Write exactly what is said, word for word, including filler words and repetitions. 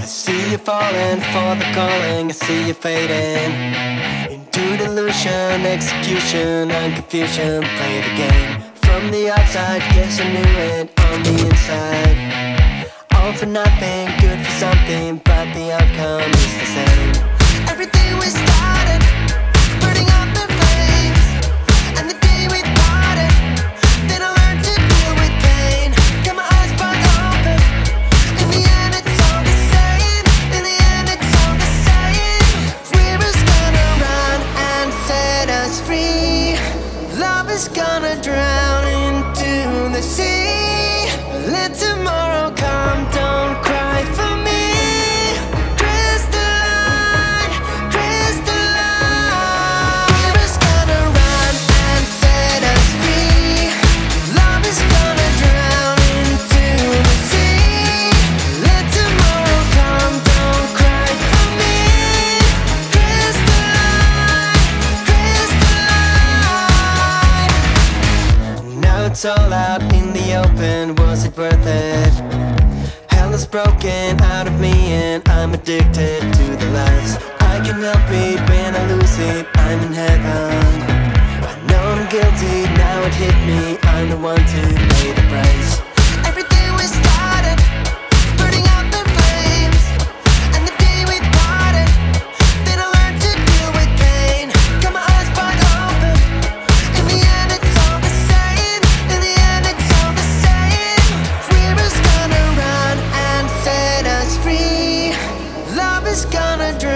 I see you falling for the calling, I see you fading into delusion, execution, and confusion. Play the game from the outside, guess I knew it on the inside. All for nothing, good for something, but the outcome is the same. Everything we started, burning up the flames, and the day we parted, then I learned to deal with pain. Got my eyes wide open. In the end, it's all the same. In the end, it's all the same. Rivers gonna run and set us free. Love is gonna drown into the sea. Let tomorrow come, don't cry for me. Crystalline, crystalline. Rivers gonna run and set us free. Love is gonna drown into the sea. Let tomorrow come, don't cry for me. Crystalline, crystalline. Now it's all out in the open, was it worth it? Hell is broken out of me and I'm addicted to the lies. I can help it when I lose it, I'm in heaven. I know I'm guilty, now it hit me, I'm the one to pay the price. Everything we started, burning out the flames, and the day we parted, then I learned to deal with pain. Got my eyes wide open. In the end, it's all the same. In the end, it's all the same. Rivers gonna run and set us free. Love is gonna drown